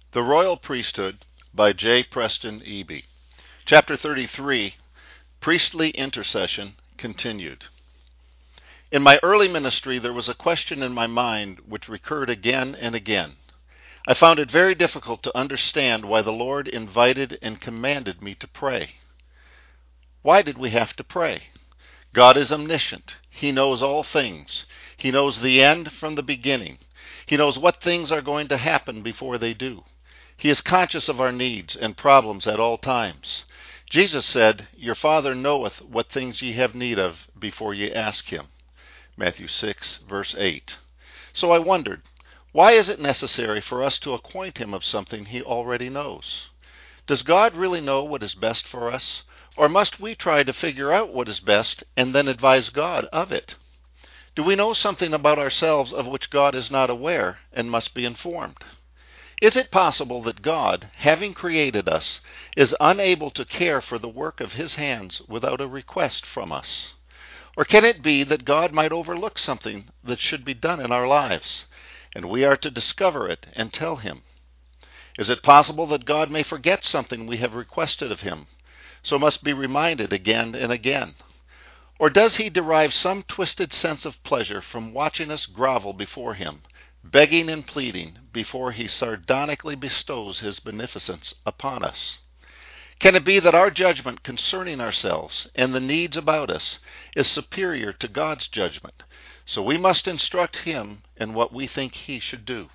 The Royal Priesthood by J. Preston Eby. Chapter 33, Priestly Intercession, Continued. In my early ministry, there was a question in my mind which recurred again and again. I found it very difficult to understand why the Lord invited and commanded me to pray. Why did we have to pray? God is omniscient. He knows all things. He knows the end from the beginning. He knows what things are going to happen before they do. He is conscious of our needs and problems at all times. Jesus said, "Your Father knoweth what things ye have need of before ye ask him." Matthew 6, verse 8. So I wondered, why is it necessary for us to acquaint him of something he already knows? Does God really know what is best for us? Or must we try to figure out what is best and then advise God of it? Do we know something about ourselves of which God is not aware and must be informed? Is it possible that God, having created us, is unable to care for the work of his hands without a request from us? Or can it be that God might overlook something that should be done in our lives, and we are to discover it and tell him? Is it possible that God may forget something we have requested of him, so must be reminded again and again? Or does he derive some twisted sense of pleasure from watching us grovel before him, begging and pleading, before he sardonically bestows his beneficence upon us? Can it be that our judgment concerning ourselves and the needs about us is superior to God's judgment, so we must instruct him in what we think he should do?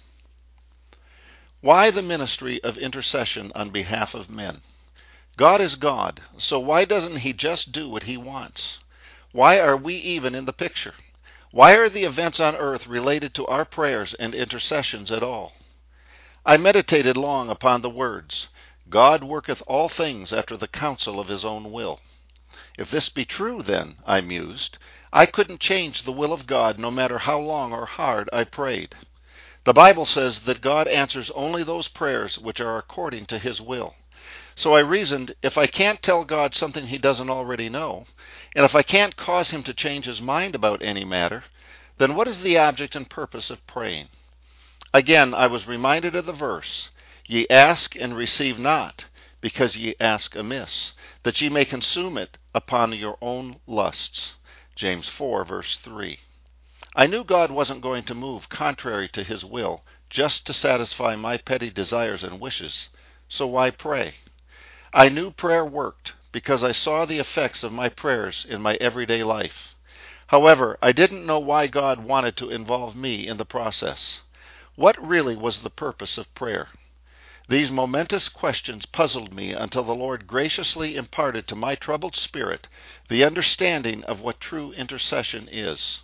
Why the ministry of intercession on behalf of men? God is God, so why doesn't he just do what he wants? Why are we even in the picture? Why are the events on earth related to our prayers and intercessions at all? I meditated long upon the words, "God worketh all things after the counsel of his own will." If this be true, then, I mused, I couldn't change the will of God no matter how long or hard I prayed. The Bible says that God answers only those prayers which are according to his will. So I reasoned, if I can't tell God something he doesn't already know, and if I can't cause him to change his mind about any matter, then what is the object and purpose of praying? Again, I was reminded of the verse, "Ye ask and receive not, because ye ask amiss, that ye may consume it upon your own lusts." James 4, verse 3. I knew God wasn't going to move contrary to his will just to satisfy my petty desires and wishes, so why pray? I knew prayer worked because I saw the effects of my prayers in my everyday life. However, I didn't know why God wanted to involve me in the process. What really was the purpose of prayer? These momentous questions puzzled me until the Lord graciously imparted to my troubled spirit the understanding of what true intercession is.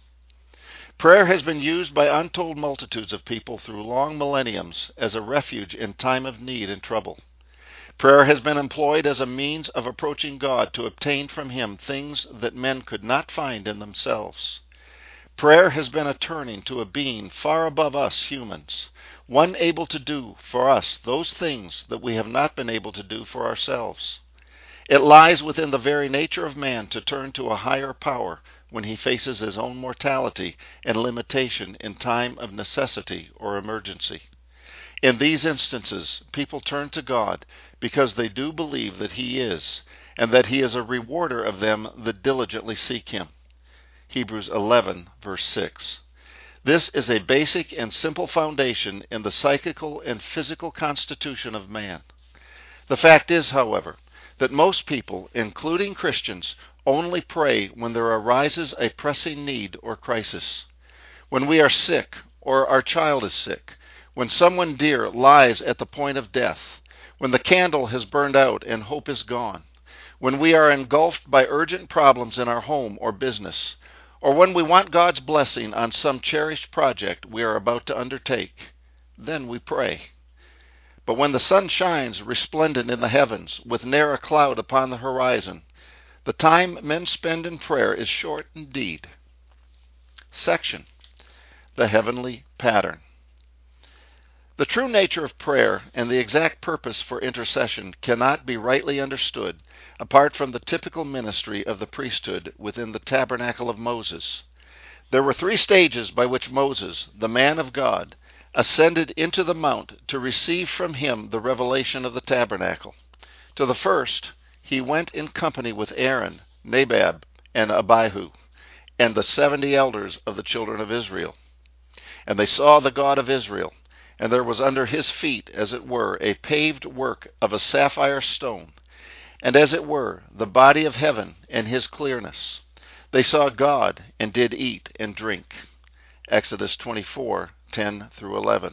Prayer has been used by untold multitudes of people through long millenniums as a refuge in time of need and trouble. Prayer has been employed as a means of approaching God to obtain from him things that men could not find in themselves. Prayer has been a turning to a being far above us humans, one able to do for us those things that we have not been able to do for ourselves. It lies within the very nature of man to turn to a higher power when he faces his own mortality and limitation in time of necessity or emergency. In these instances, people turn to God because they do believe that he is, and that he is a rewarder of them that diligently seek him. Hebrews 11, verse 6. This is a basic and simple foundation in the psychical and physical constitution of man. The fact is, however, that most people, including Christians, only pray when there arises a pressing need or crisis. When we are sick, or our child is sick, when someone dear lies at the point of death, when the candle has burned out and hope is gone, when we are engulfed by urgent problems in our home or business, or when we want God's blessing on some cherished project we are about to undertake, then we pray. But when the sun shines resplendent in the heavens, with ne'er a cloud upon the horizon, the time men spend in prayer is short indeed. Section: The Heavenly Pattern. The true nature of prayer and the exact purpose for intercession cannot be rightly understood apart from the typical ministry of the priesthood within the tabernacle of Moses. There were 3 stages by which Moses, the man of God, ascended into the mount to receive from him the revelation of the tabernacle. To the first he went in company with Aaron, Nadab, and Abihu, and the 70 elders of the children of Israel. And they saw the God of Israel, and there was under his feet, as it were, a paved work of a sapphire stone, and as it were, the body of heaven and his clearness. They saw God, and did eat and drink. Exodus 24:10-11.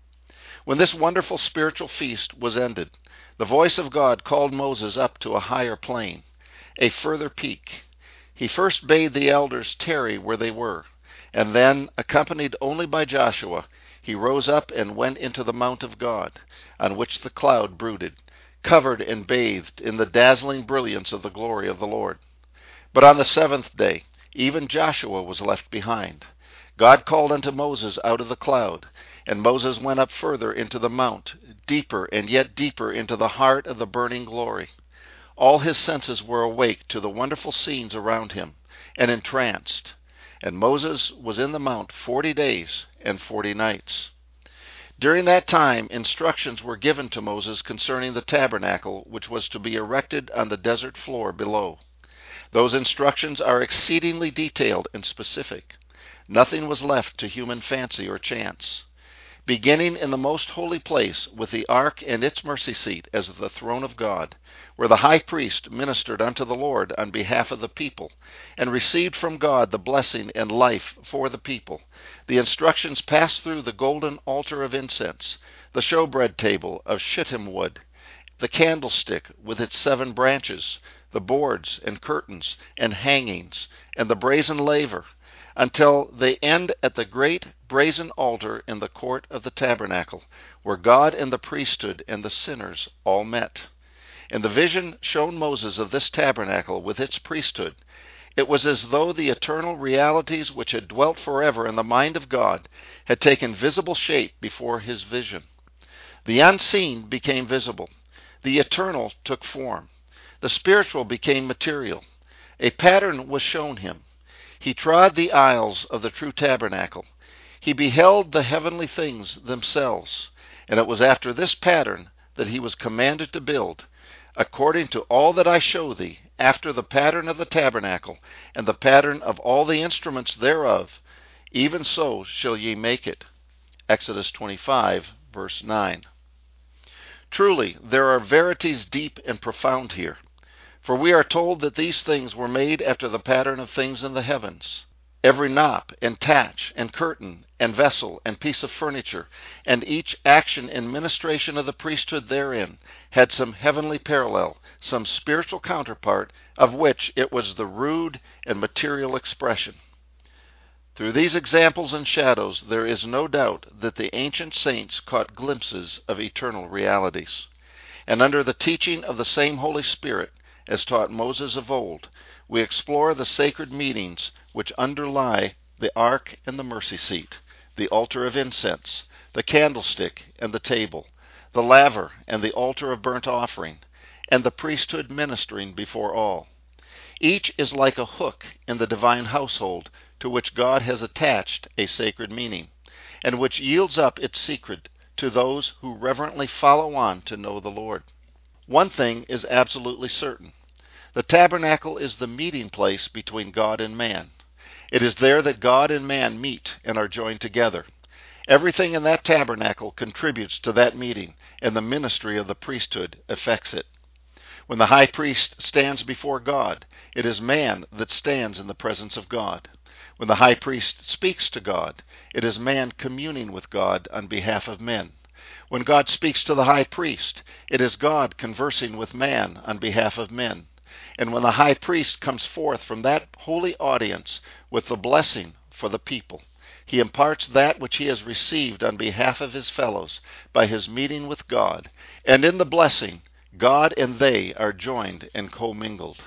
When this wonderful spiritual feast was ended, the voice of God called Moses up to a higher plane, a further peak. He first bade the elders tarry where they were, and then, accompanied only by Joshua, he rose up and went into the mount of God, on which the cloud brooded, covered and bathed in the dazzling brilliance of the glory of the Lord. But on the 7th day, even Joshua was left behind. God called unto Moses out of the cloud, and Moses went up further into the mount, deeper and yet deeper into the heart of the burning glory. All his senses were awake to the wonderful scenes around him, and entranced. And Moses was in the mount 40 days and 40 nights. During that time instructions were given to Moses concerning the tabernacle which was to be erected on the desert floor below. Those instructions are exceedingly detailed and specific. Nothing was left to human fancy or chance. Beginning in the most holy place with the ark and its mercy seat as the throne of God, where the high priest ministered unto the Lord on behalf of the people, and received from God the blessing and life for the people, the instructions passed through the golden altar of incense, the showbread table of shittim wood, the candlestick with its 7 branches, the boards and curtains and hangings, and the brazen laver, until they end at the great brazen altar in the court of the tabernacle, where God and the priesthood and the sinners all met. In the vision shown Moses of this tabernacle with its priesthood, it was as though the eternal realities which had dwelt forever in the mind of God had taken visible shape before his vision. The unseen became visible. The eternal took form. The spiritual became material. A pattern was shown him. He trod the aisles of the true tabernacle. He beheld the heavenly things themselves. And it was after this pattern that he was commanded to build, according to all that I show thee, after the pattern of the tabernacle, and the pattern of all the instruments thereof, even so shall ye make it. Exodus 25, verse 9. Truly, there are verities deep and profound here. For we are told that these things were made after the pattern of things in the heavens. Every knop and tatch and curtain and vessel and piece of furniture, and each action and ministration of the priesthood therein, had some heavenly parallel, some spiritual counterpart, of which it was the rude and material expression. Through these examples and shadows, there is no doubt that the ancient saints caught glimpses of eternal realities. And under the teaching of the same Holy Spirit, as taught Moses of old, we explore the sacred meanings which underlie the ark and the mercy seat, the altar of incense, the candlestick and the table, the laver and the altar of burnt offering, and the priesthood ministering before all. Each is like a hook in the divine household to which God has attached a sacred meaning, and which yields up its secret to those who reverently follow on to know the Lord. One thing is absolutely certain. The tabernacle is the meeting place between God and man. It is there that God and man meet and are joined together. Everything in that tabernacle contributes to that meeting, and the ministry of the priesthood effects it. When the high priest stands before God, it is man that stands in the presence of God. When the high priest speaks to God, it is man communing with God on behalf of men. When God speaks to the high priest, it is God conversing with man on behalf of men. And when the high priest comes forth from that holy audience with the blessing for the people, he imparts that which he has received on behalf of his fellows by his meeting with God, and in the blessing, God and they are joined and commingled.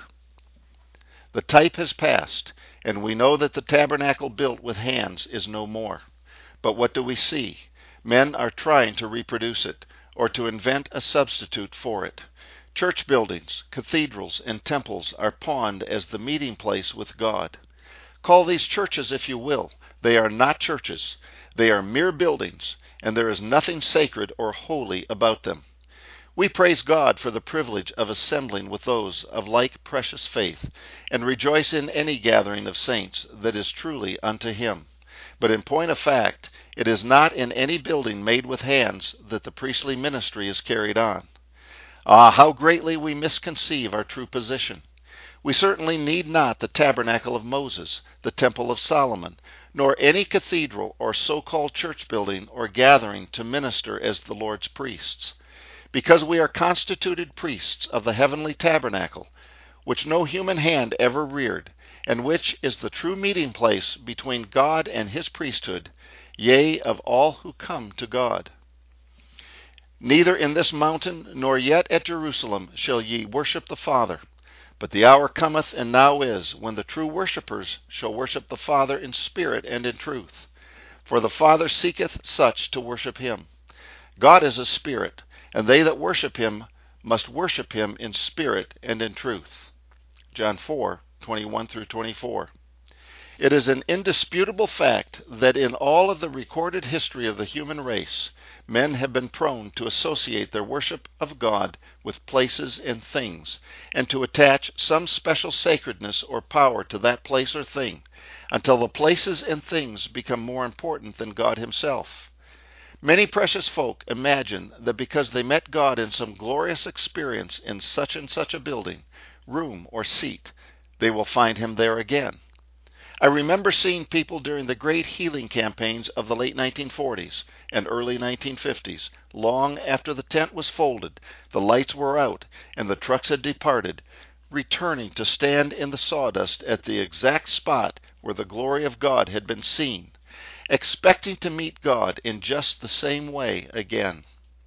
The type has passed, and we know that the tabernacle built with hands is no more. But what do we see? Men are trying to reproduce it, or to invent a substitute for it. Church buildings, cathedrals, and temples are pawned as the meeting place with God. Call these churches if you will. They are not churches. They are mere buildings, and there is nothing sacred or holy about them. We praise God for the privilege of assembling with those of like precious faith, and rejoice in any gathering of saints that is truly unto Him. But in point of fact, it is not in any building made with hands that the priestly ministry is carried on. Ah, how greatly we misconceive our true position! We certainly need not the tabernacle of Moses, the temple of Solomon, nor any cathedral or so-called church building or gathering to minister as the Lord's priests. Because we are constituted priests of the heavenly tabernacle, which no human hand ever reared, and which is the true meeting place between God and His priesthood, yea, of all who come to God. Neither in this mountain nor yet at Jerusalem shall ye worship the Father. But the hour cometh, and now is, when the true worshippers shall worship the Father in spirit and in truth. For the Father seeketh such to worship Him. God is a spirit, and they that worship Him must worship Him in spirit and in truth. John 4:21-24. It is an indisputable fact that in all of the recorded history of the human race, men have been prone to associate their worship of God with places and things, and to attach some special sacredness or power to that place or thing, until the places and things become more important than God Himself. Many precious folk imagine that because they met God in some glorious experience in such and such a building, room, or seat, they will find Him there again. I remember seeing people during the great healing campaigns of the late 1940s and early 1950s, long after the tent was folded, the lights were out, and the trucks had departed, returning to stand in the sawdust at the exact spot where the glory of God had been seen, expecting to meet God in just the same way again.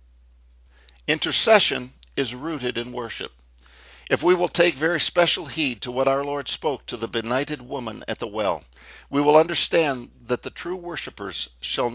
Intercession is rooted in worship. If we will take very special heed to what our Lord spoke to the benighted woman at the well, we will understand that the true worshippers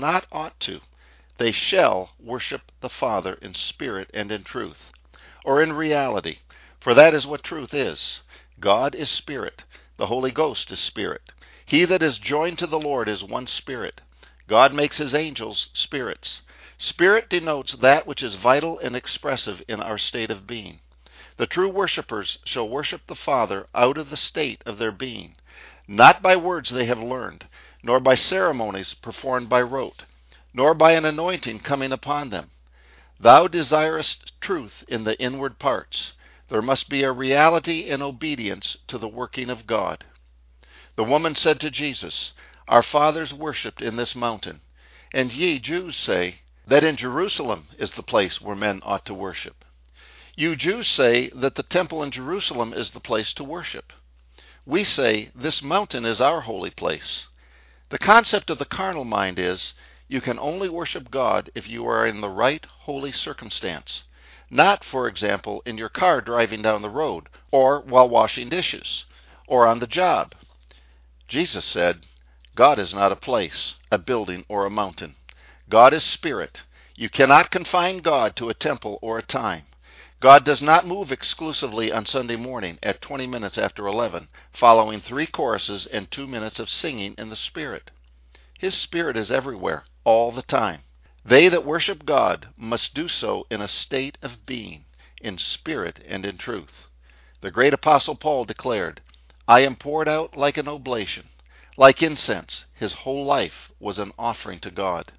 they shall worship the Father in spirit and in truth, or in reality, for that is what truth is. God is spirit. The Holy Ghost is spirit. He that is joined to the Lord is one spirit. God makes His angels spirits. Spirit denotes that which is vital and expressive in our state of being. The true worshippers shall worship the Father out of the state of their being, not by words they have learned, nor by ceremonies performed by rote, nor by an anointing coming upon them. Thou desirest truth in the inward parts. There must be a reality and obedience to the working of God. The woman said to Jesus, Our fathers worshipped in this mountain, and ye Jews say that in Jerusalem is the place where men ought to worship. You Jews say that the temple in Jerusalem is the place to worship. We say this mountain is our holy place. The concept of the carnal mind is, you can only worship God if you are in the right holy circumstance, not, for example, in your car driving down the road, or while washing dishes, or on the job. Jesus said, God is not a place, a building, or a mountain. God is spirit. You cannot confine God to a temple or a time. God does not move exclusively on Sunday morning at 20 minutes after 11, following 3 choruses and 2 minutes of singing in the Spirit. His Spirit is everywhere, all the time. They that worship God must do so in a state of being, in spirit and in truth. The great Apostle Paul declared, I am poured out like an oblation. Like incense, his whole life was an offering to God.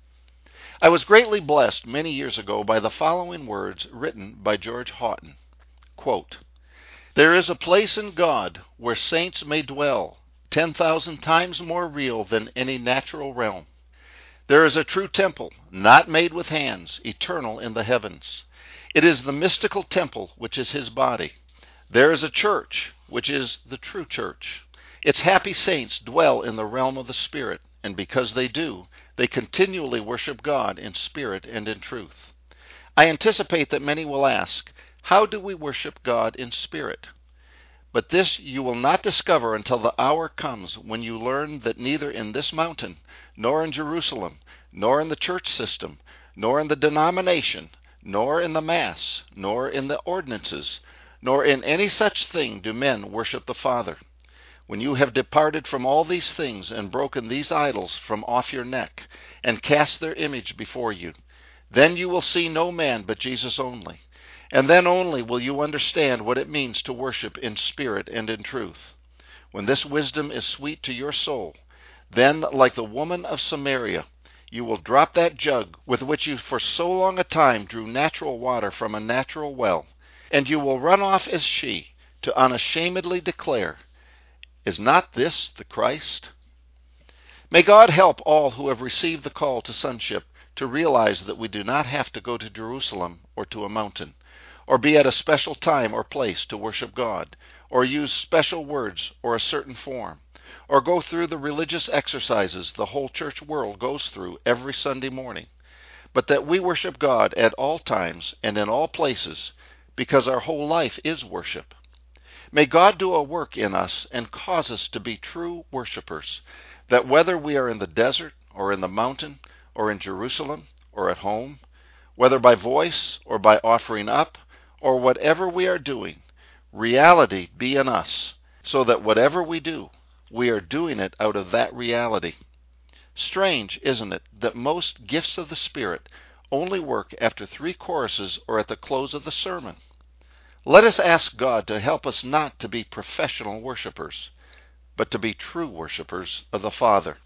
I was greatly blessed many years ago by the following words written by George Houghton. Quote, There is a place in God where saints may dwell, 10,000 times more real than any natural realm. There is a true temple, not made with hands, eternal in the heavens. It is the mystical temple, which is His body. There is a church, which is the true church. Its happy saints dwell in the realm of the Spirit, and because they do, they continually worship God in spirit and in truth. I anticipate that many will ask, how do we worship God in spirit? But this you will not discover until the hour comes when you learn that neither in this mountain, nor in Jerusalem, nor in the church system, nor in the denomination, nor in the Mass, nor in the ordinances, nor in any such thing do men worship the Father. When you have departed from all these things and broken these idols from off your neck and cast their image before you, then you will see no man but Jesus only. And then only will you understand what it means to worship in spirit and in truth. When this wisdom is sweet to your soul, then, like the woman of Samaria, you will drop that jug with which you for so long a time drew natural water from a natural well, and you will run off as she to unashamedly declare, "Is not this the Christ?" May God help all who have received the call to sonship to realize that we do not have to go to Jerusalem or to a mountain, or be at a special time or place to worship God, or use special words or a certain form, or go through the religious exercises the whole church world goes through every Sunday morning, but that we worship God at all times and in all places, because our whole life is worship. May God do a work in us and cause us to be true worshipers, that whether we are in the desert or in the mountain or in Jerusalem or at home, whether by voice or by offering up or whatever we are doing, reality be in us, so that whatever we do, we are doing it out of that reality. Strange, isn't it, that most gifts of the Spirit only work after 3 choruses or at the close of the sermon? Let us ask God to help us not to be professional worshipers, but to be true worshipers of the Father.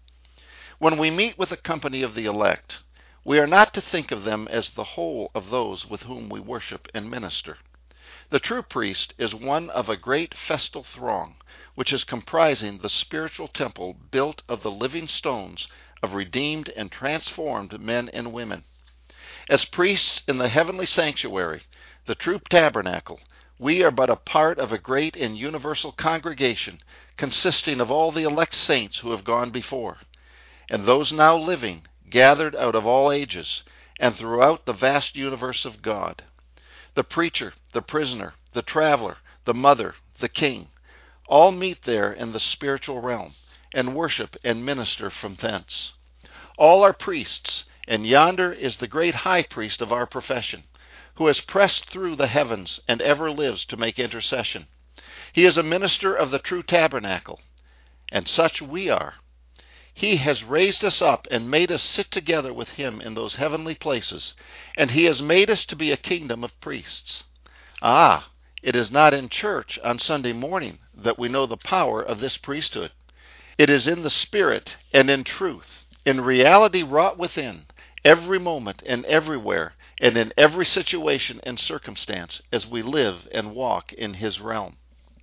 When we meet with the company of the elect, we are not to think of them as the whole of those with whom we worship and minister. The true priest is one of a great festal throng, which is comprising the spiritual temple built of the living stones of redeemed and transformed men and women. As priests in the heavenly sanctuary, the true tabernacle, we are but a part of a great and universal congregation consisting of all the elect saints who have gone before, and those now living, gathered out of all ages, and throughout the vast universe of God. The preacher, the prisoner, the traveler, the mother, the king, all meet there in the spiritual realm, and worship and minister from thence. All are priests, and yonder is the great high priest of our profession, who has pressed through the heavens and ever lives to make intercession. He is a minister of the true tabernacle, and such we are. He has raised us up and made us sit together with him in those heavenly places, and he has made us to be a kingdom of priests. Ah, it is not in church on Sunday morning that we know the power of this priesthood. It is in the Spirit and in truth, in reality wrought within, every moment and everywhere, and in every situation and circumstance as we live and walk in his realm.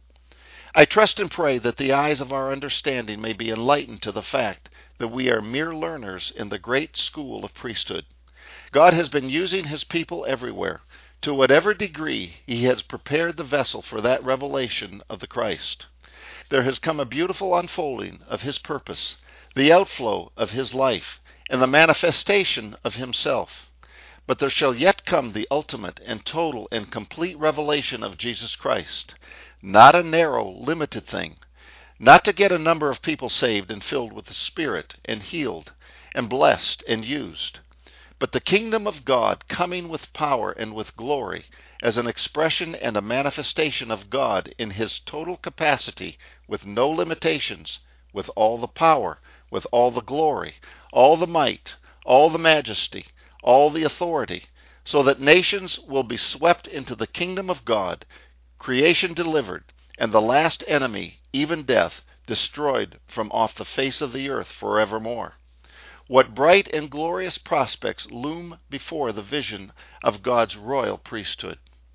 I trust and pray that the eyes of our understanding may be enlightened to the fact that we are mere learners in the great school of priesthood. God has been using his people everywhere, to whatever degree he has prepared the vessel for that revelation of the Christ. There has come a beautiful unfolding of his purpose, the outflow of his life, and the manifestation of himself. But there shall yet come the ultimate and total and complete revelation of Jesus Christ, not a narrow, limited thing, not to get a number of people saved and filled with the Spirit and healed and blessed and used, but the kingdom of God coming with power and with glory as an expression and a manifestation of God in his total capacity, with no limitations, with all the power, with all the glory, all the might, all the majesty, all the authority, so that nations will be swept into the kingdom of God, creation delivered, and the last enemy, even death, destroyed from off the face of the earth forevermore. What bright and glorious prospects loom before the vision of God's royal priesthood.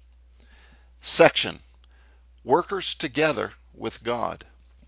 Section: Workers together with God.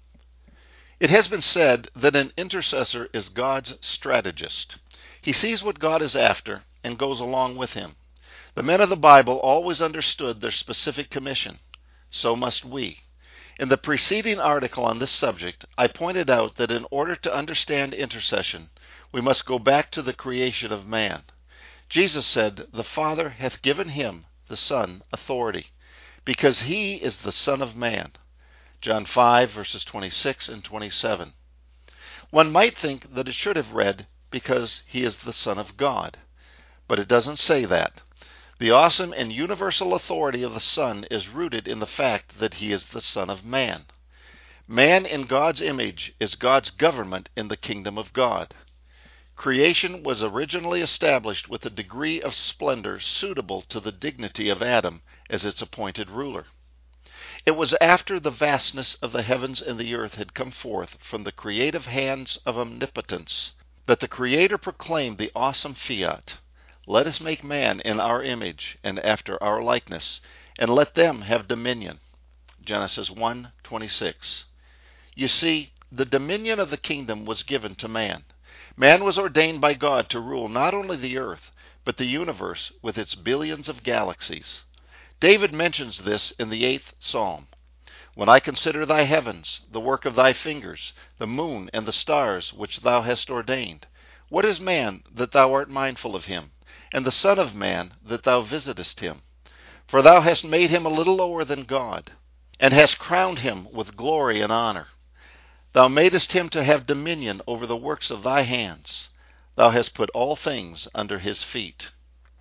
It has been said that an intercessor is God's strategist. He sees what God is after and goes along with him. The men of the Bible always understood their specific commission. So must we. In the preceding article on this subject, I pointed out that in order to understand intercession, we must go back to the creation of man. Jesus said, "The Father hath given him, the Son, authority, because he is the Son of Man." John 5, verses 26 and 27. One might think that it should have read, "because he is the Son of God," but it doesn't say that. The awesome and universal authority of the Son is rooted in the fact that he is the Son of Man. Man in God's image is God's government in the kingdom of God. Creation was originally established with a degree of splendor suitable to the dignity of Adam as its appointed ruler. It was after the vastness of the heavens and the earth had come forth from the creative hands of omnipotence that the Creator proclaimed the awesome fiat, "Let us make man in our image and after our likeness, and let them have dominion." Genesis 1:26. You see, the dominion of the kingdom was given to man. Man was ordained by God to rule not only the earth, but the universe with its billions of galaxies. David mentions this in the 8th Psalm. "When I consider thy heavens, the work of thy fingers, the moon and the stars which thou hast ordained, what is man that thou art mindful of him, and the son of man that thou visitest him? For thou hast made him a little lower than God, and hast crowned him with glory and honor. Thou madest him to have dominion over the works of thy hands. Thou hast put all things under his feet."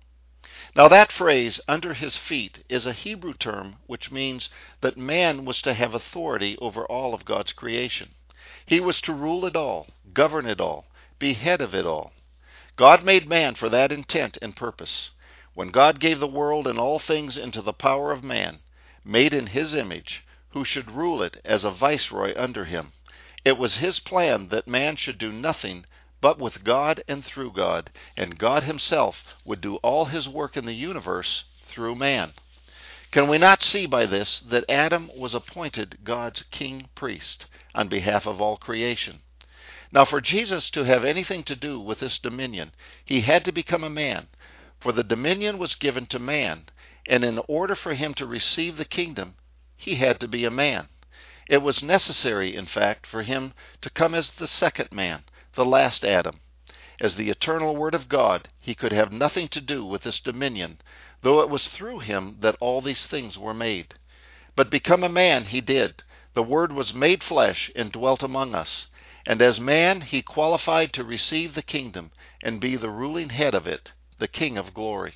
Now that phrase, "under his feet," is a Hebrew term which means that man was to have authority over all of God's creation. He was to rule it all, govern it all, be head of it all. God made man for that intent and purpose. When God gave the world and all things into the power of man, made in his image, who should rule it as a viceroy under him, it was his plan that man should do nothing but with God and through God, and God himself would do all his work in the universe through man. Can we not see by this that Adam was appointed God's king priest on behalf of all creation? Now, for Jesus to have anything to do with this dominion, he had to become a man, for the dominion was given to man, and in order for him to receive the kingdom, he had to be a man. It was necessary, in fact, for him to come as the second man, the last Adam. As the eternal Word of God, he could have nothing to do with this dominion, though it was through him that all these things were made. But become a man he did. The Word was made flesh and dwelt among us. And as man, he qualified to receive the kingdom and be the ruling head of it, the King of glory.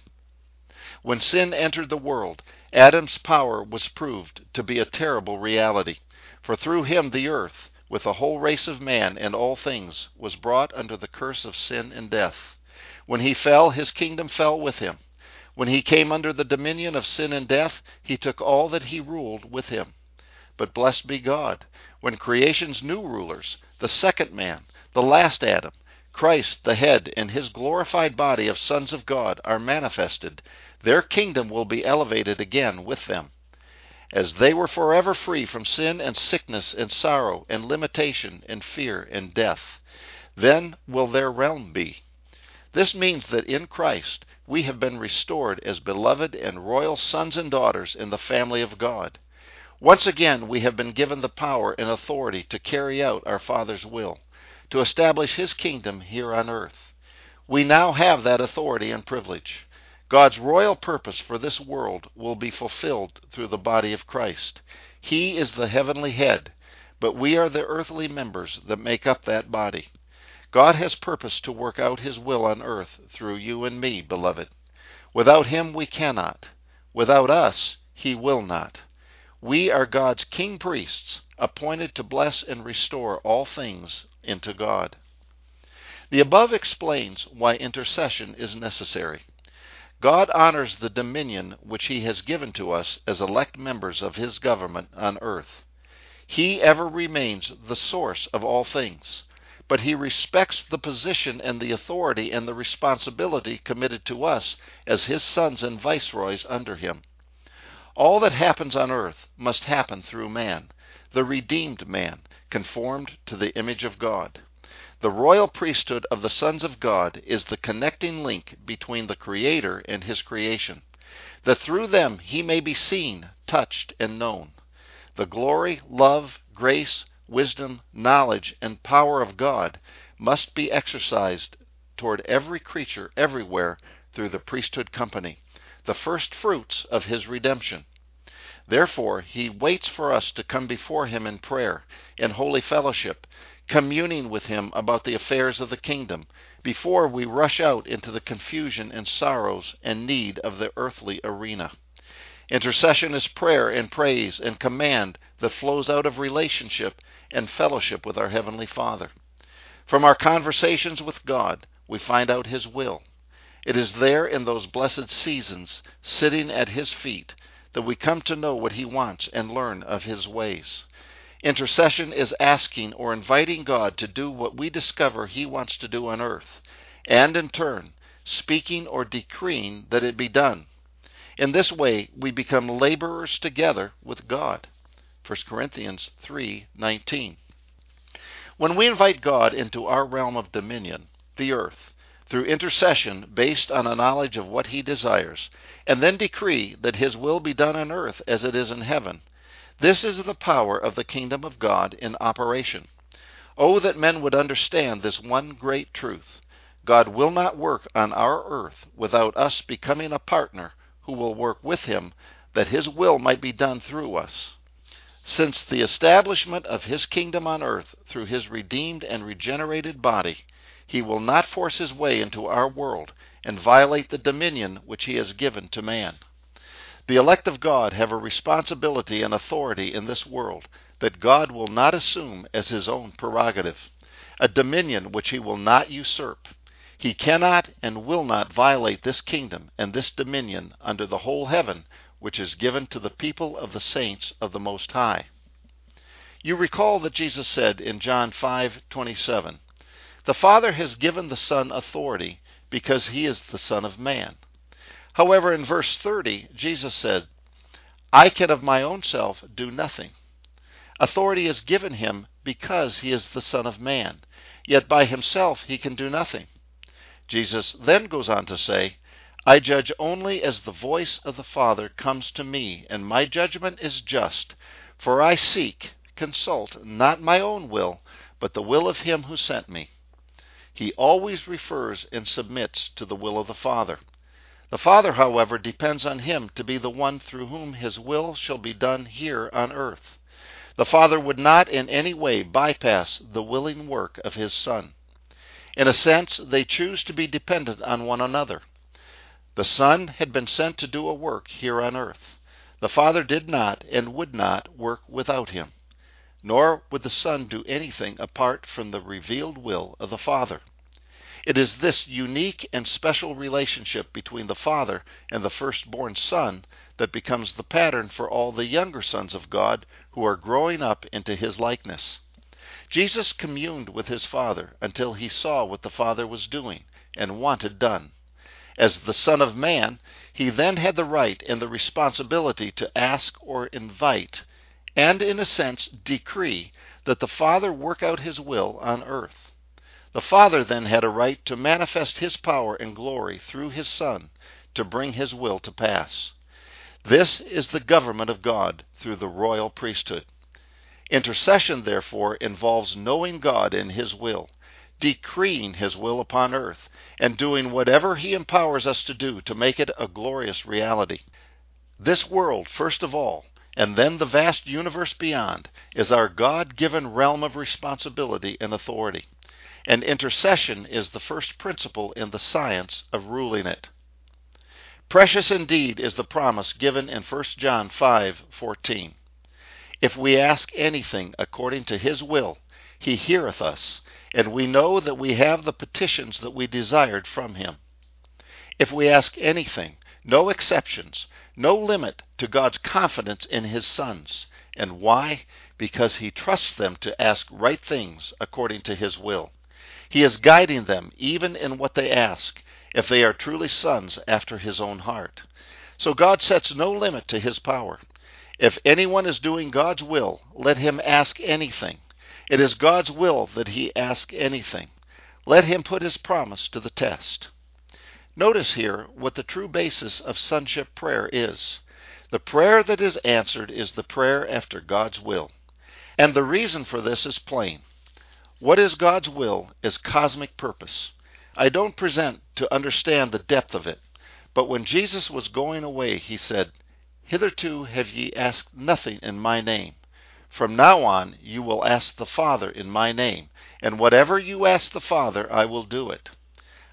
When sin entered the world, Adam's power was proved to be a terrible reality. For through him the earth, with the whole race of man and all things, was brought under the curse of sin and death. When he fell, his kingdom fell with him. When he came under the dominion of sin and death, he took all that he ruled with him. But blessed be God, when creation's new rulers, the second man, the last Adam, Christ the head, and his glorified body of sons of God are manifested, their kingdom will be elevated again with them. As they were forever free from sin and sickness and sorrow and limitation and fear and death, then will their realm be. This means that in Christ we have been restored as beloved and royal sons and daughters in the family of God. Once again we have been given the power and authority to carry out our Father's will, to establish his kingdom here on earth. We now have that authority and privilege. God's royal purpose for this world will be fulfilled through the body of Christ. He is the heavenly head, but we are the earthly members that make up that body. God has purposed to work out his will on earth through you and me, beloved. Without him we cannot. Without us, he will not. We are God's king priests, appointed to bless and restore all things into God. The above explains why intercession is necessary. God honors the dominion which he has given to us as elect members of his government on earth. He ever remains the source of all things, but he respects the position and the authority and the responsibility committed to us as his sons and viceroys under him. All that happens on earth must happen through man, the redeemed man, conformed to the image of God. The royal priesthood of the sons of God is the connecting link between the Creator and his creation, that through them he may be seen, touched, and known. The glory, love, grace, wisdom, knowledge, and power of God must be exercised toward every creature everywhere through the priesthood company, the first fruits of his redemption. Therefore, he waits for us to come before him in prayer, in holy fellowship, communing with him about the affairs of the kingdom, before we rush out into the confusion and sorrows and need of the earthly arena. Intercession is prayer and praise and command that flows out of relationship and fellowship with our Heavenly Father. From our conversations with God, we find out His will. It is there in those blessed seasons, sitting at His feet, that we come to know what He wants and learn of His ways. Intercession is asking or inviting God to do what we discover He wants to do on earth, and in turn, speaking or decreeing that it be done. In this way, we become laborers together with God. 1 Corinthians 3:19. When we invite God into our realm of dominion, the earth, through intercession based on a knowledge of what He desires, and then decree that His will be done on earth as it is in heaven, this is the power of the kingdom of God in operation. Oh, that men would understand this one great truth. God will not work on our earth without us becoming a partner who will work with Him, that His will might be done through us. Since the establishment of His kingdom on earth through His redeemed and regenerated body, He will not force His way into our world and violate the dominion which He has given to man. The elect of God have a responsibility and authority in this world that God will not assume as His own prerogative, a dominion which He will not usurp. He cannot and will not violate this kingdom and this dominion under the whole heaven, which is given to the people of the saints of the Most High. You recall that Jesus said in John 5:27, "The Father has given the Son authority because He is the Son of Man." However, in verse 30, Jesus said, "I can of my own self do nothing." Authority is given Him because He is the Son of Man, yet by Himself He can do nothing. Jesus then goes on to say, "I judge only as the voice of the Father comes to me, and my judgment is just, for I consult not my own will, but the will of Him who sent me." He always refers and submits to the will of the Father. The Father, however, depends on Him to be the one through whom His will shall be done here on earth. The Father would not in any way bypass the willing work of His Son. In a sense, they choose to be dependent on one another. The Son had been sent to do a work here on earth. The Father did not and would not work without Him, nor would the Son do anything apart from the revealed will of the Father. It is this unique and special relationship between the Father and the firstborn Son that becomes the pattern for all the younger sons of God who are growing up into His likeness. Jesus communed with His Father until He saw what the Father was doing and wanted done. As the Son of Man, He then had the right and the responsibility to ask or invite, and in a sense decree, that the Father work out His will on earth. The Father then had a right to manifest His power and glory through His Son to bring His will to pass. This is the government of God through the royal priesthood. Intercession, therefore, involves knowing God and His will, decreeing His will upon earth, and doing whatever He empowers us to do to make it a glorious reality. This world, first of all, and then the vast universe beyond, is our God-given realm of responsibility and authority, and intercession is the first principle in the science of ruling it. Precious indeed is the promise given in 1 John 5:14. If we ask anything according to His will, He heareth us, and we know that we have the petitions that we desired from Him. If we ask anything, no exceptions, no limit to God's confidence in His sons. And why? Because He trusts them to ask right things according to His will. He is guiding them even in what they ask, if they are truly sons after His own heart. So God sets no limit to His power. If anyone is doing God's will, let him ask anything. It is God's will that he ask anything. Let him put his promise to the test. Notice here what the true basis of sonship prayer is. The prayer that is answered is the prayer after God's will. And the reason for this is plain. What is God's will is cosmic purpose. I don't present to understand the depth of it, but when Jesus was going away, He said, "Hitherto have ye asked nothing in my name. From now on you will ask the Father in my name, and whatever you ask the Father, I will do it."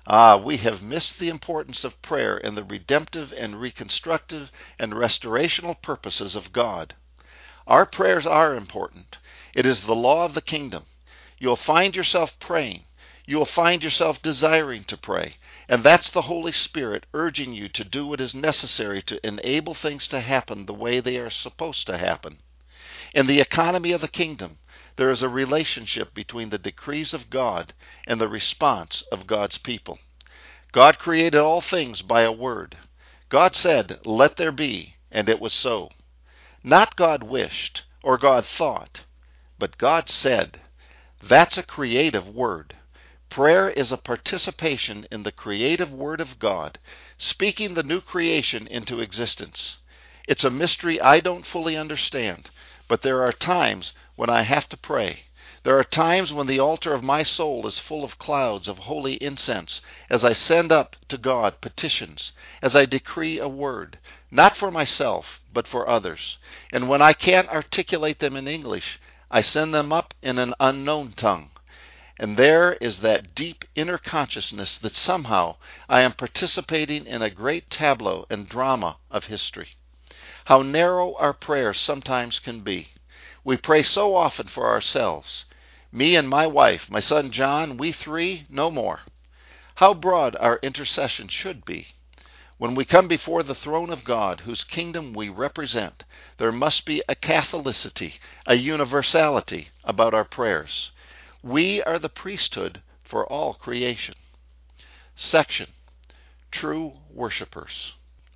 We have missed the importance of prayer in the redemptive and reconstructive and restorational purposes of God. Our prayers are important. It is the law of the kingdom. You'll find yourself praying. You'll find yourself desiring to pray. And that's the Holy Spirit urging you to do what is necessary to enable things to happen the way they are supposed to happen. In the economy of the kingdom, there is a relationship between the decrees of God and the response of God's people. God created all things by a word. God said, "Let there be," and it was so. Not God wished or God thought, but God said. That's a creative word. Prayer is a participation in the creative word of God, speaking the new creation into existence. It's a mystery I don't fully understand, but there are times when I have to pray. There are times when the altar of my soul is full of clouds of holy incense as I send up to God petitions, as I decree a word, not for myself, but for others. And when I can't articulate them in English, I send them up in an unknown tongue. And there is that deep inner consciousness that somehow I am participating in a great tableau and drama of history. How narrow our prayers sometimes can be. We pray so often for ourselves. Me and my wife, my son John, we three, no more. How broad our intercession should be. When we come before the throne of God, whose kingdom we represent, there must be a Catholicity, a universality about our prayers. We are the priesthood for all creation. Section: True Worshippers.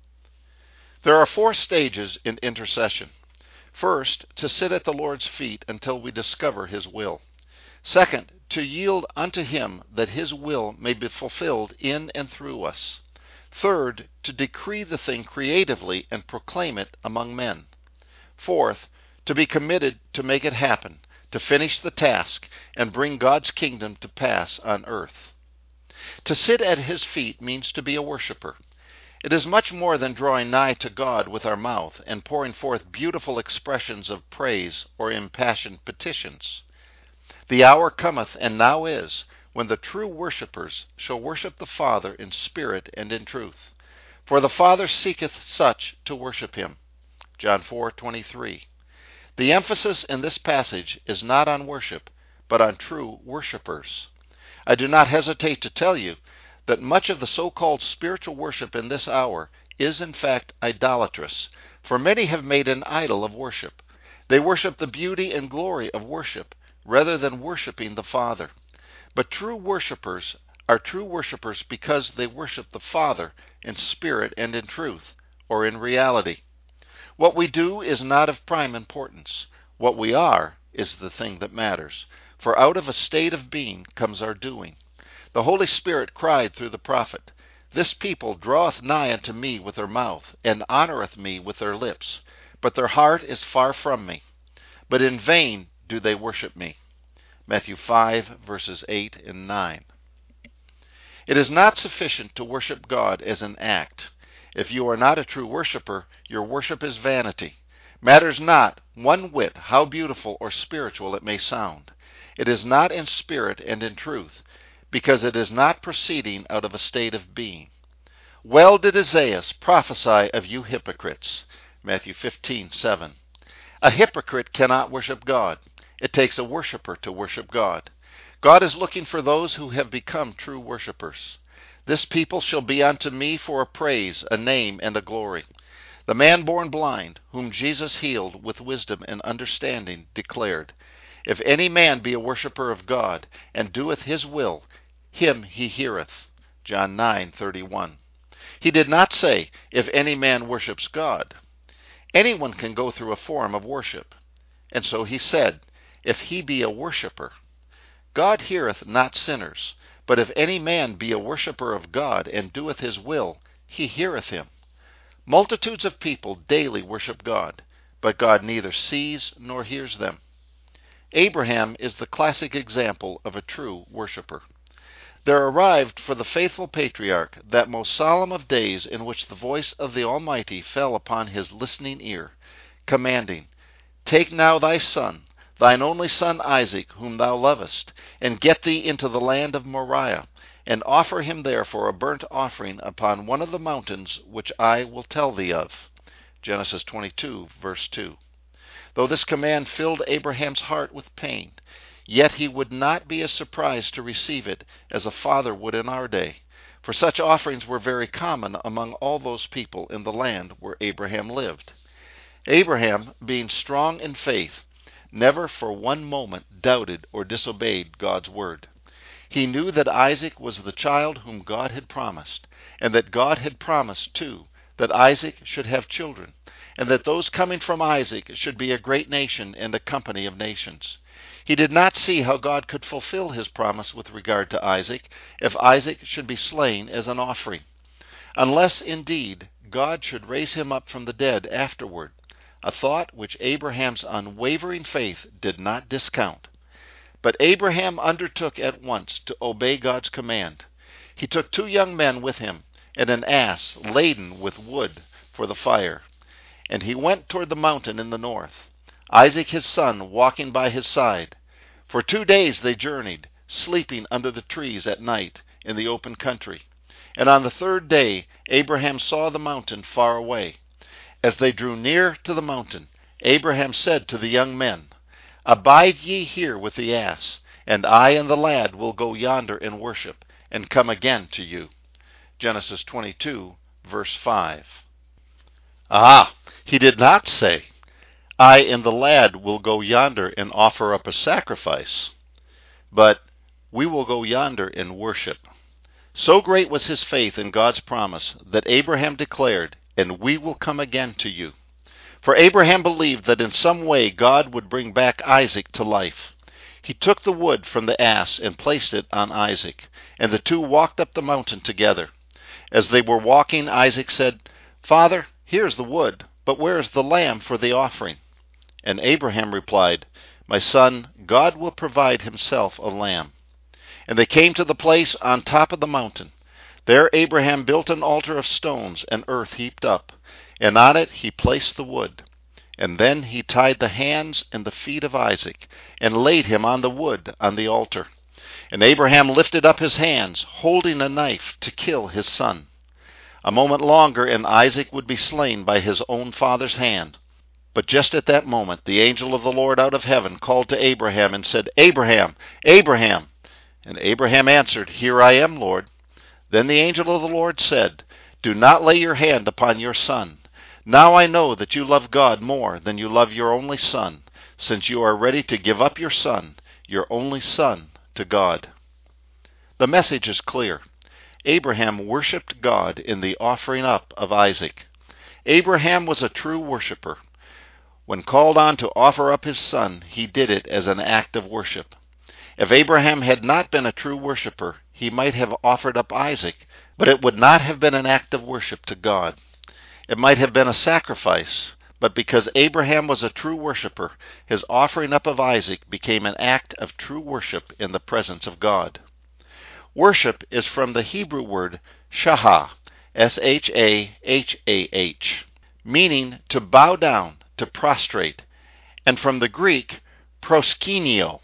There are 4 stages in intercession. First, to sit at the Lord's feet until we discover His will. Second, to yield unto Him that His will may be fulfilled in and through us. Third, to decree the thing creatively and proclaim it among men. Fourth, to be committed to make it happen, to finish the task and bring God's kingdom to pass on earth. To sit at His feet means to be a worshiper. It is much more than drawing nigh to God with our mouth and pouring forth beautiful expressions of praise or impassioned petitions. The hour cometh, and now is, when the true worshippers shall worship the Father in spirit and in truth. For the Father seeketh such to worship Him. John 4:23. The emphasis in this passage is not on worship, but on true worshippers. I do not hesitate to tell you that much of the so-called spiritual worship in this hour is in fact idolatrous, for many have made an idol of worship. They worship the beauty and glory of worship rather than worshiping the Father. But true worshippers are true worshippers because they worship the Father in spirit and in truth, or in reality. What we do is not of prime importance. What we are is the thing that matters, for out of a state of being comes our doing. The Holy Spirit cried through the prophet, "This people draweth nigh unto me with their mouth, and honoureth me with their lips, but their heart is far from me. But in vain do they worship me." Matthew 5, verses 8 and 9. It is not sufficient to worship God as an act. If you are not a true worshipper, your worship is vanity. Matters not one whit how beautiful or spiritual it may sound. It is not in spirit and in truth, because it is not proceeding out of a state of being. Well did Isaiah prophesy of you hypocrites. Matthew 15:7. A hypocrite cannot worship God. It takes a worshiper to worship God. God is looking for those who have become true worshippers. This people shall be unto me for a praise, a name, and a glory. The man born blind, whom Jesus healed with wisdom and understanding, declared, "If any man be a worshipper of God, and doeth His will, him He heareth." John 9:31. He did not say, "If any man worships God." Anyone can go through a form of worship. And so He said, "If he be a worshipper." God heareth not sinners, but if any man be a worshipper of God, and doeth His will, He heareth him. Multitudes of people daily worship God, but God neither sees nor hears them. Abraham is the classic example of a true worshipper. There arrived for the faithful patriarch that most solemn of days in which the voice of the Almighty fell upon his listening ear, commanding, "Take now thy son, thine only son Isaac, whom thou lovest, and get thee into the land of Moriah, and offer him there for a burnt offering upon one of the mountains which I will tell thee of. Genesis 22, verse 2. Though this command filled Abraham's heart with pain, yet he would not be as surprised to receive it as a father would in our day, for such offerings were very common among all those people in the land where Abraham lived. Abraham, being strong in faith, never for one moment doubted or disobeyed God's word. He knew that Isaac was the child whom God had promised, and that God had promised, too, that Isaac should have children, and that those coming from Isaac should be a great nation and a company of nations. He did not see how God could fulfill his promise with regard to Isaac if Isaac should be slain as an offering, unless indeed God should raise him up from the dead afterward, a thought which Abraham's unwavering faith did not discount. But Abraham undertook at once to obey God's command. He took 2 young men with him, and an ass laden with wood for the fire. And he went toward the mountain in the north, Isaac his son walking by his side. For 2 days they journeyed, sleeping under the trees at night in the open country. And on the 3rd day Abraham saw the mountain far away. As they drew near to the mountain, Abraham said to the young men, Abide ye here with the ass, and I and the lad will go yonder and worship, and come again to you. Genesis 22, verse 5. He did not say, I and the lad will go yonder and offer up a sacrifice, but we will go yonder and worship. So great was his faith in God's promise that Abraham declared, and we will come again to you. For Abraham believed that in some way God would bring back Isaac to life. He took the wood from the ass and placed it on Isaac, and the 2 walked up the mountain together. As they were walking, Isaac said, Father, here is the wood, but where is the lamb for the offering? And Abraham replied, My son, God will provide himself a lamb. And they came to the place on top of the mountain. There Abraham built an altar of stones and earth heaped up, and on it he placed the wood. And then he tied the hands and the feet of Isaac, and laid him on the wood on the altar. And Abraham lifted up his hands, holding a knife to kill his son. A moment longer, and Isaac would be slain by his own father's hand. But just at that moment, the angel of the Lord out of heaven called to Abraham and said, Abraham, Abraham! And Abraham answered, Here I am, Lord. Then the angel of the Lord said, Do not lay your hand upon your son. Now I know that you love God more than you love your only son, since you are ready to give up your son, your only son, to God. The message is clear. Abraham worshipped God in the offering up of Isaac. Abraham was a true worshiper. When called on to offer up his son, he did it as an act of worship. If Abraham had not been a true worshiper, he might have offered up Isaac, but it would not have been an act of worship to God. It might have been a sacrifice, but because Abraham was a true worshiper, his offering up of Isaac became an act of true worship in the presence of God. Worship is from the Hebrew word shahah, S-H-A-H-A-H, meaning to bow down, to prostrate, and from the Greek proskuneo,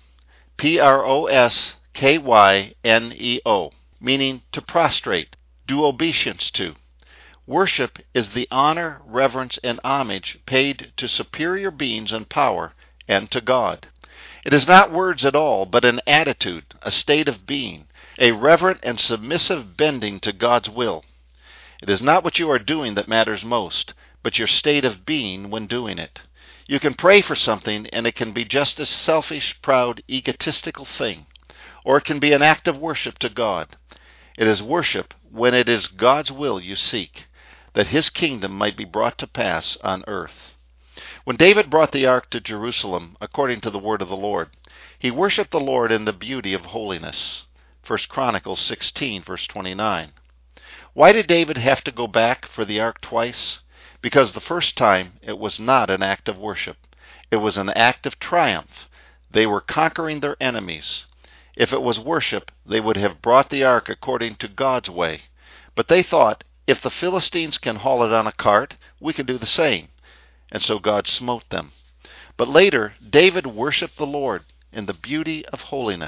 P-R-O-S-K-Y-N-E-O, meaning to prostrate, do obeisance to. Worship is the honor, reverence, and homage paid to superior beings and power and to God. It is not words at all, but an attitude, a state of being, a reverent and submissive bending to God's will. It is not what you are doing that matters most, but your state of being when doing it. You can pray for something, and it can be just a selfish, proud, egotistical thing, or it can be an act of worship to God. It is worship when it is God's will you seek, that his kingdom might be brought to pass on earth. When David brought the ark to Jerusalem, according to the word of the Lord, he worshipped the Lord in the beauty of holiness. 1 Chronicles 16, verse 29. Why did David have to go back for the ark twice? Because the first time it was not an act of worship. It was an act of triumph. They were conquering their enemies. If it was worship, they would have brought the ark according to God's way. But they thought, if the Philistines can haul it on a cart, we can do the same. And so God smote them. But later, David worshipped the Lord in the beauty of holiness.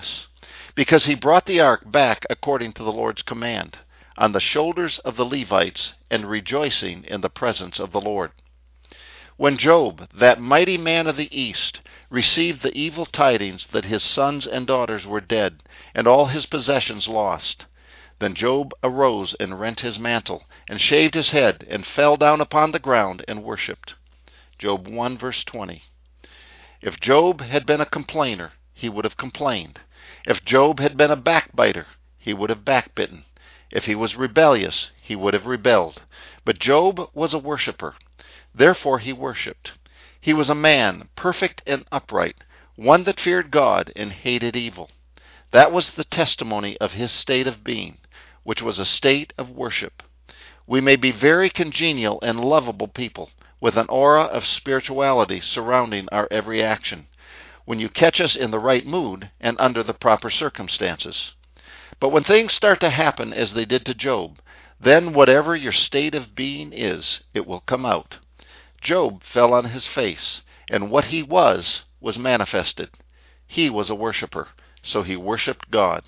because he brought the ark back according to the Lord's command, on the shoulders of the Levites, and rejoicing in the presence of the Lord. When Job, that mighty man of the East, received the evil tidings that his sons and daughters were dead, and all his possessions lost, then Job arose and rent his mantle, and shaved his head, and fell down upon the ground and worshipped. Job 1 verse 20. If Job had been a complainer, he would have complained. If Job had been a backbiter, he would have backbitten. If he was rebellious, he would have rebelled. But Job was a worshipper. Therefore he worshipped. He was a man, perfect and upright, one that feared God and hated evil. That was the testimony of his state of being, which was a state of worship. We may be very congenial and lovable people, with an aura of spirituality surrounding our every action, when you catch us in the right mood and under the proper circumstances. But when things start to happen as they did to Job, then whatever your state of being is, it will come out. Job fell on his face, and what he was manifested. He was a worshiper, so he worshipped God.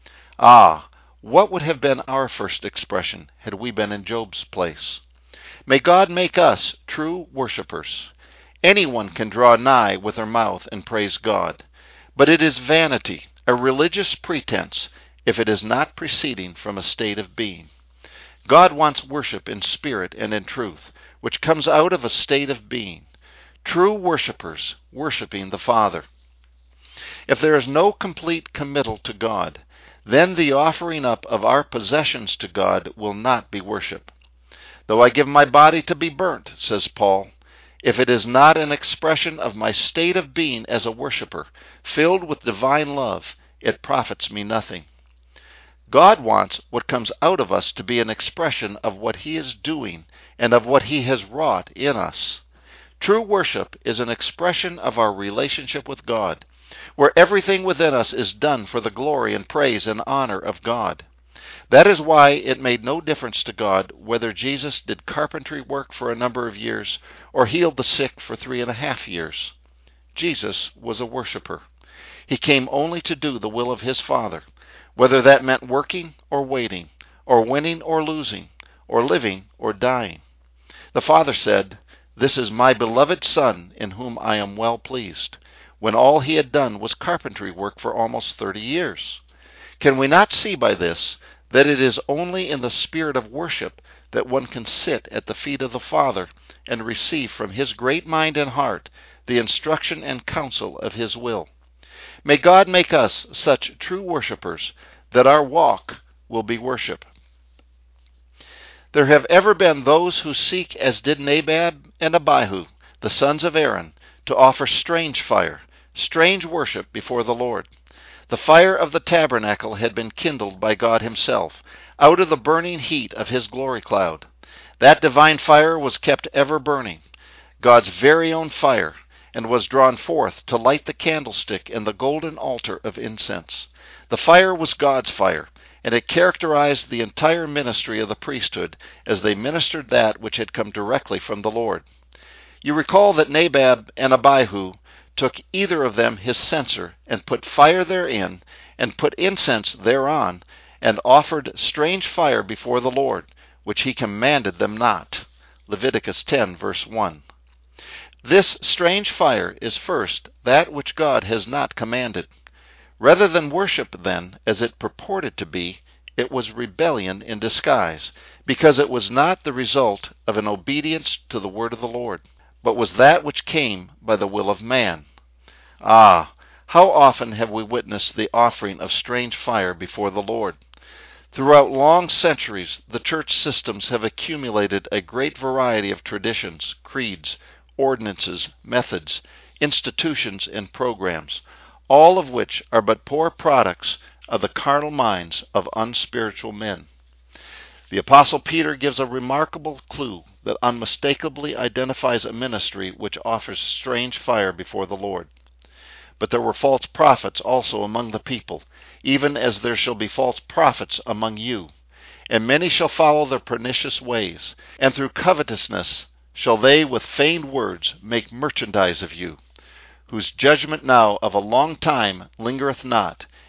Ah, what would have been our first expression had we been in Job's place? May God make us true worshipers. Anyone can draw nigh with her mouth and praise God, but it is vanity, a religious pretense, if it is not proceeding from a state of being. God wants worship in spirit and in truth, which comes out of a state of being. True worshipers worshiping the Father. If there is no complete committal to God, then the offering up of our possessions to God will not be worship. Though I give my body to be burnt, says Paul, if it is not an expression of my state of being as a worshiper, filled with divine love, it profits me nothing. God wants what comes out of us to be an expression of what He is doing and of what He has wrought in us. True worship is an expression of our relationship with God, where everything within us is done for the glory and praise and honor of God. That is why it made no difference to God whether Jesus did carpentry work for a number of years or healed the sick for 3.5 years. Jesus was a worshiper. He came only to do the will of His Father, whether that meant working or waiting, or winning or losing, or living or dying. The Father said, "This is my beloved Son, in whom I am well pleased," when all He had done was carpentry work for almost 30 years. Can we not see by this that it is only in the spirit of worship that one can sit at the feet of the Father and receive from His great mind and heart the instruction and counsel of His will? May God make us such true worshipers that our walk will be worship. There have ever been those who seek, as did Nadab and Abihu, the sons of Aaron, to offer strange fire, strange worship before the Lord. The fire of the tabernacle had been kindled by God Himself, out of the burning heat of His glory cloud. That divine fire was kept ever burning, God's very own fire, and was drawn forth to light the candlestick and the golden altar of incense. The fire was God's fire, and it characterized the entire ministry of the priesthood as they ministered that which had come directly from the Lord. You recall that Nadab and Abihu took either of them his censer, and put fire therein, and put incense thereon, and offered strange fire before the Lord, which He commanded them not. Leviticus 10, verse 1. This strange fire is first that which God has not commanded. Rather than worship, then, as it purported to be, it was rebellion in disguise, because it was not the result of an obedience to the word of the Lord, but was that which came by the will of man. Ah, how often have we witnessed the offering of strange fire before the Lord? Throughout long centuries, the church systems have accumulated a great variety of traditions, creeds, ordinances, methods, institutions, and programs, all of which are but poor products of the carnal minds of unspiritual men. The Apostle Peter gives a remarkable clue that unmistakably identifies a ministry which offers strange fire before the Lord. But there were false prophets also among the people, even as there shall be false prophets among you. And many shall follow their pernicious ways, and through covetousness shall they with feigned words make merchandise of you, whose judgment now of a long time lingereth not,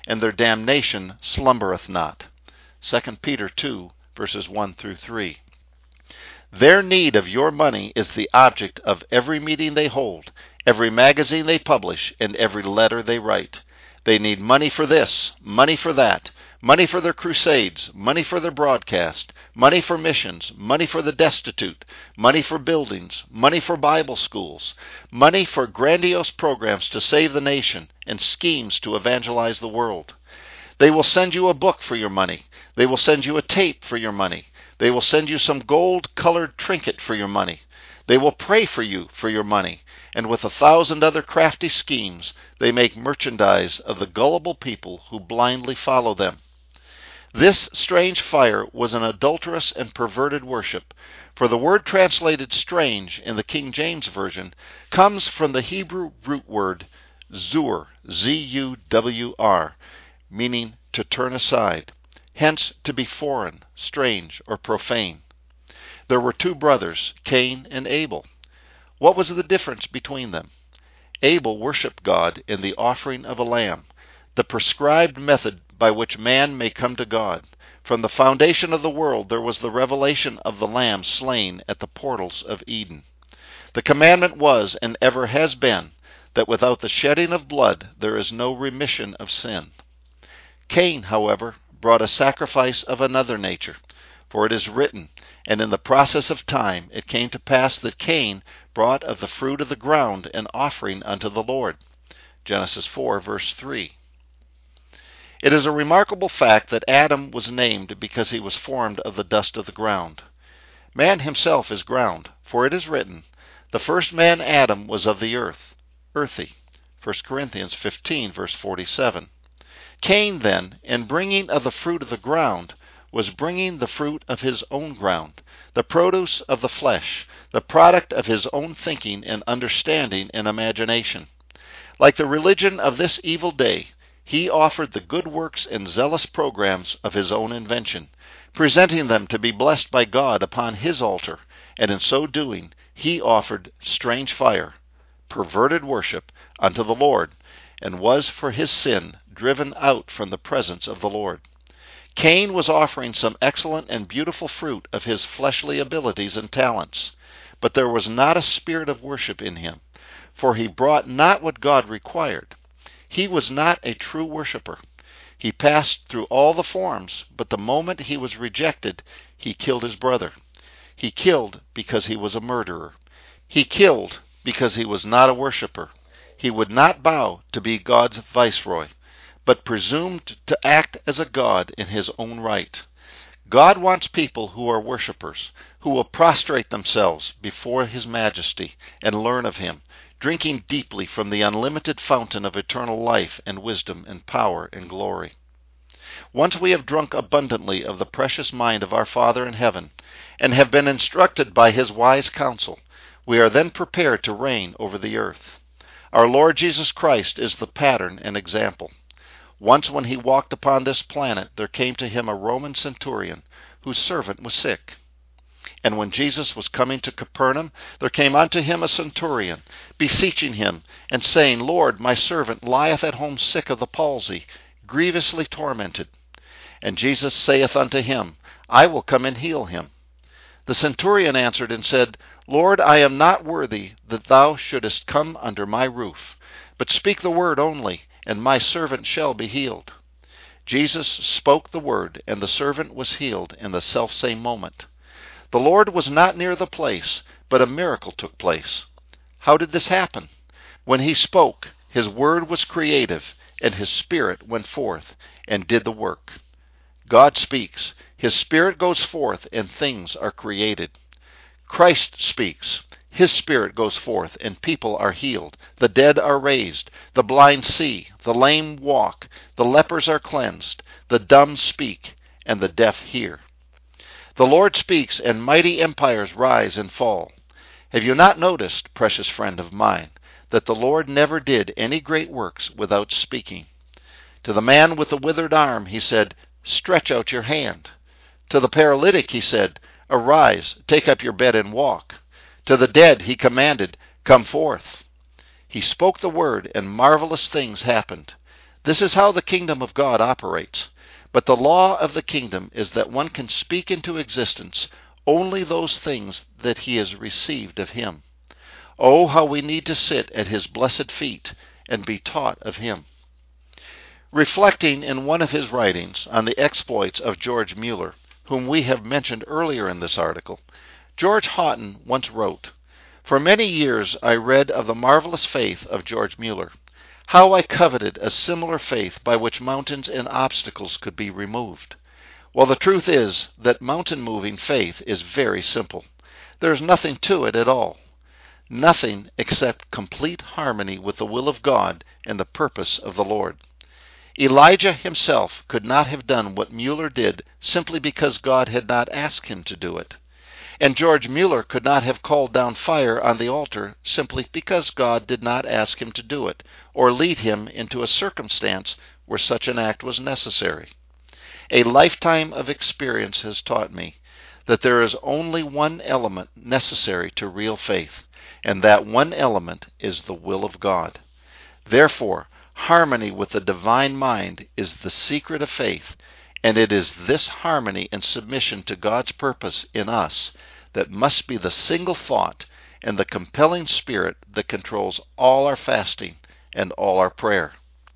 and their damnation slumbereth not. 2 Peter 2, verses 1 through 3. Their need of your money is the object of every meeting they hold, every magazine they publish, and every letter they write. They need money for this, money for that, money for their crusades, money for their broadcast, money for missions, money for the destitute, money for buildings, money for Bible schools, money for grandiose programs to save the nation, and schemes to evangelize the world. They will send you a book for your money. They will send you a tape for your money. They will send you some gold-colored trinket for your money. They will pray for you for your money. And with 1,000 other crafty schemes, they make merchandise of the gullible people who blindly follow them. This strange fire was an adulterous and perverted worship, for the word translated strange in the King James Version comes from the Hebrew root word zur, Z-U-W-R, meaning to turn aside, hence to be foreign, strange, or profane. There were two brothers, Cain and Abel. What was the difference between them? Abel worshipped God in the offering of a lamb, the prescribed method by which man may come to God. From the foundation of the world there was the revelation of the lamb slain at the portals of Eden. The commandment was, and ever has been, that without the shedding of blood there is no remission of sin. Cain, however, brought a sacrifice of another nature, for it is written, and in the process of time it came to pass that Cain brought of the fruit of the ground an offering unto the Lord. Genesis 4, verse 3. It is a remarkable fact that Adam was named because he was formed of the dust of the ground. Man himself is ground, for it is written, the first man Adam was of the earth, earthy. 1 Corinthians 15, verse 47. Cain, then, in bringing of the fruit of the ground, was bringing the fruit of his own ground, the produce of the flesh, the product of his own thinking and understanding and imagination. Like the religion of this evil day, he offered the good works and zealous programs of his own invention, presenting them to be blessed by God upon his altar, and in so doing he offered strange fire, perverted worship, unto the Lord, and was for his sin driven out from the presence of the Lord. Cain was offering some excellent and beautiful fruit of his fleshly abilities and talents, but there was not a spirit of worship in him, for he brought not what God required. He was not a true worshiper. He passed through all the forms, but the moment he was rejected, he killed his brother. He killed because he was a murderer. He killed because he was not a worshiper. He would not bow to be God's viceroy, but presumed to act as a god in his own right. God wants people who are worshipers, who will prostrate themselves before his majesty and learn of him, drinking deeply from the unlimited fountain of eternal life and wisdom and power and glory. Once we have drunk abundantly of the precious mind of our Father in heaven, and have been instructed by his wise counsel, we are then prepared to reign over the earth. Our Lord Jesus Christ is the pattern and example. Once when he walked upon this planet, there came to him a Roman centurion whose servant was sick. And when Jesus was coming to Capernaum, there came unto him a centurion, beseeching him, and saying, Lord, my servant lieth at home sick of the palsy, grievously tormented. And Jesus saith unto him, I will come and heal him. The centurion answered and said, Lord, I am not worthy that thou shouldest come under my roof, but speak the word only, and my servant shall be healed. Jesus spoke the word, and the servant was healed in the selfsame moment. The Lord was not near the place, but a miracle took place. How did this happen? When he spoke, his word was creative, and his spirit went forth and did the work. God speaks, his spirit goes forth, and things are created. Christ speaks, his spirit goes forth, and people are healed. The dead are raised, the blind see, the lame walk, the lepers are cleansed, the dumb speak, and the deaf hear. The Lord speaks, and mighty empires rise and fall. Have you not noticed, precious friend of mine, that the Lord never did any great works without speaking? To the man with the withered arm he said, Stretch out your hand. To the paralytic he said, Arise, take up your bed and walk. To the dead he commanded, Come forth. He spoke the word, and marvelous things happened. This is how the kingdom of God operates. But the law of the kingdom is that one can speak into existence only those things that he has received of him. Oh, how we need to sit at his blessed feet and be taught of him. Reflecting in one of his writings on the exploits of George Mueller, whom we have mentioned earlier in this article, George Houghton once wrote, "For many years I read of the marvelous faith of George Mueller. How I coveted a similar faith by which mountains and obstacles could be removed. Well, the truth is that mountain-moving faith is very simple. There is nothing to it at all. Nothing except complete harmony with the will of God and the purpose of the Lord. Elijah himself could not have done what Mueller did simply because God had not asked him to do it. And George Mueller could not have called down fire on the altar simply because God did not ask him to do it, or lead him into a circumstance where such an act was necessary. A lifetime of experience has taught me that there is only one element necessary to real faith, and that one element is the will of God. Therefore, harmony with the divine mind is the secret of faith, and it is this harmony and submission to God's purpose in us that must be the single thought and the compelling spirit that controls all our fasting and all our prayer.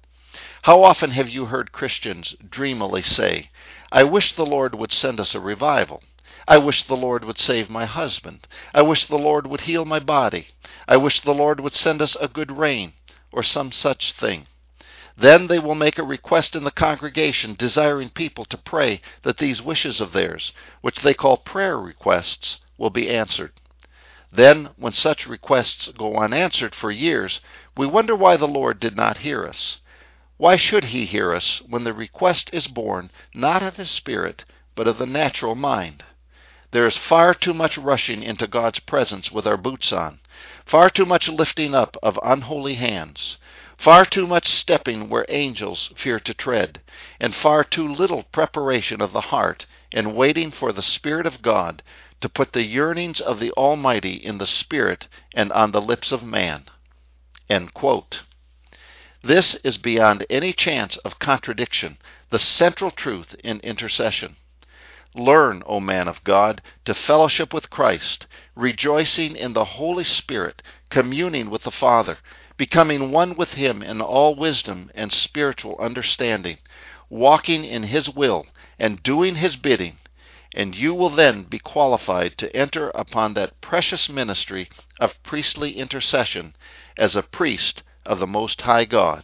How often have you heard Christians dreamily say, "I wish the Lord would send us a revival. I wish the Lord would save my husband. I wish the Lord would heal my body. I wish the Lord would send us a good rain," or some such thing. Then they will make a request in the congregation desiring people to pray that these wishes of theirs, which they call prayer requests, will be answered. Then, when such requests go unanswered for years, we wonder why the Lord did not hear us. Why should he hear us when the request is born not of his spirit, but of the natural mind? There is far too much rushing into God's presence with our boots on, far too much lifting up of unholy hands, far too much stepping where angels fear to tread, and far too little preparation of the heart and waiting for the Spirit of God to put the yearnings of the Almighty in the spirit and on the lips of man." End quote. This is beyond any chance of contradiction, the central truth in intercession. Learn, O man of God, to fellowship with Christ, rejoicing in the Holy Spirit, communing with the Father, becoming one with him in all wisdom and spiritual understanding, walking in his will and doing his bidding, and you will then be qualified to enter upon that precious ministry of priestly intercession as a priest of the Most High God.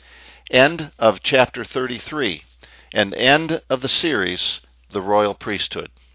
End of chapter 33, and end of the series, The Royal Priesthood.